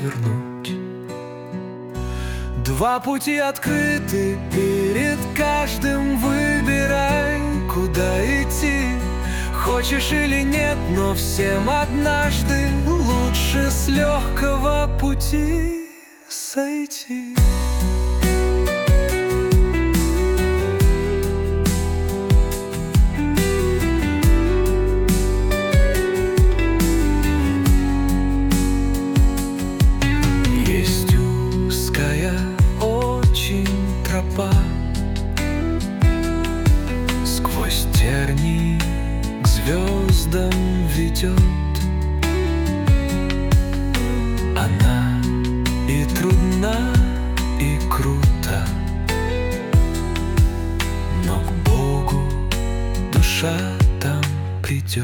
повернуть. Два пути открыты перед каждым, выбирай, куда идти. Хочешь или нет, но всем однажды лучше с легкого пути сойти. Есть узкая очень тропа, сквозь тернии к звездам ведет. Она и трудна, и крута, но к Богу душа там придет.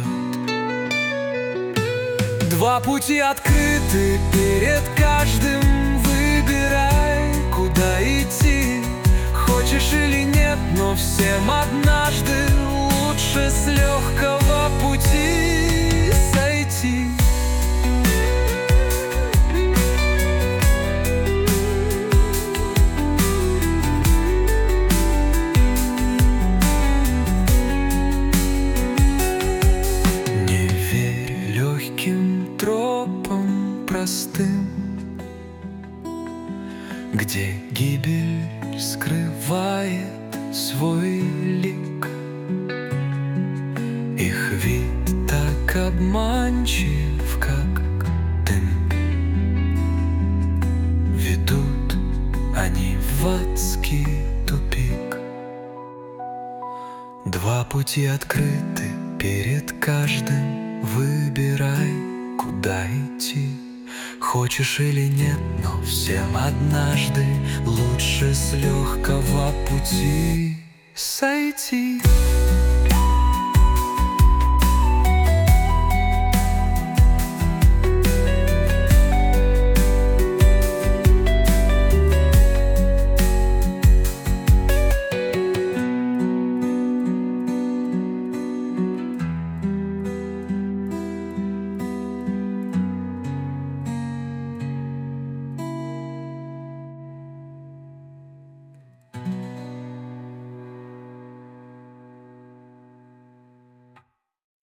Два пути открыты перед каждым, выбирай, куда идти. Хочешь или нет, но всем однажды лучше с легкого пути сойти. Не верь легким тропам простым, где гибель скрывает свой лик. Их вид так обманчив, как дым. Ведут они в адский тупик. Два пути открыты перед каждым, выбирай, куда идти. Хочешь или нет, но всем однажды лучше с легкого пути сойти.